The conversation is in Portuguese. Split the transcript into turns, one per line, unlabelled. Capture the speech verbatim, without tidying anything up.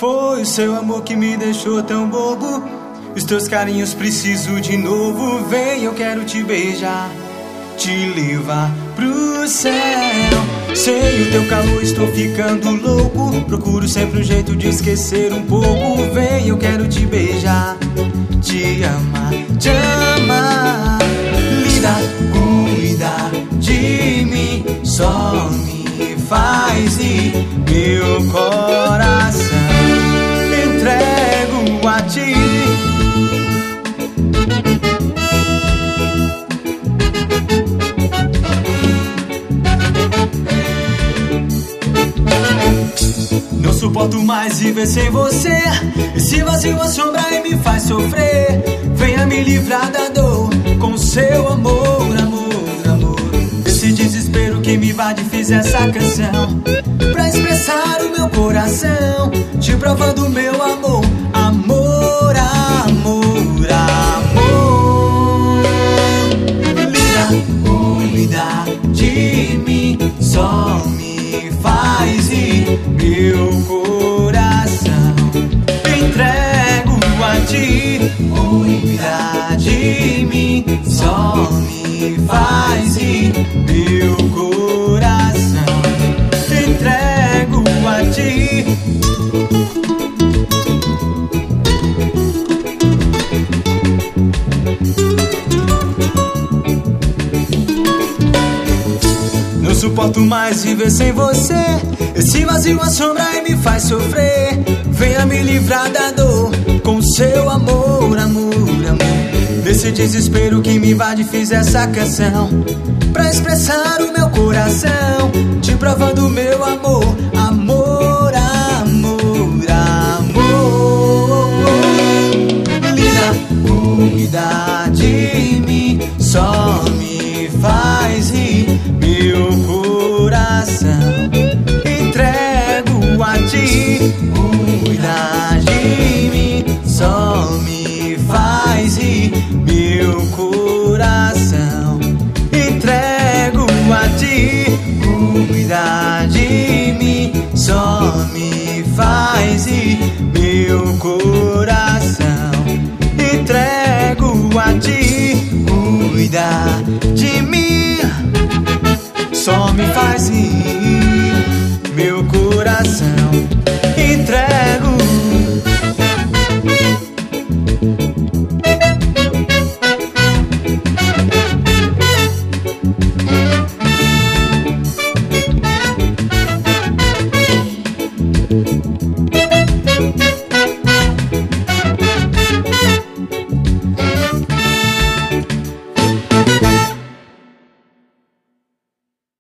Foi o seu amor que me deixou tão bobo. Os teus carinhos preciso de novo. Vem, eu quero te beijar, te levar pro céu. Sem o teu calor estou ficando louco. Procuro sempre um jeito de esquecer um pouco. Vem, eu quero te beijar, te amar, te amar. Linda, cuida de mim, só me faz ir. Meu coração entrego a ti. Não suporto mais viver sem você. Esse vazio assombra e me faz sofrer. Venha me livrar da dor com seu amor, amor, amor. Esse desespero que me invade, fiz essa canção pra expressar o meu coração, te provando meu amor, amor, amor, amor. Linda, cuida de mim, só me faz ir. Meu coração entrego a ti. Cuida de mim, só me faz ir. Meu coração entrego a ti. Não suporto mais viver sem você. Esse vazio assombra e me faz sofrer. Venha me livrar da dor com seu amor, amor, amor. Desse desespero que me invade, fiz essa canção pra expressar o meu coração, te provando meu amor, amor, amor, amor. Linda, cuida de mim, só me faz rir. Meu coração entrego a ti. Cuida de mim, só me faz rir. Meu coração entrego a ti. Cuida de mim, só me faz rir. Meu coração entrego a ti. Cuida de mim, só me faz rir. Meu coração entrego.
Thank you.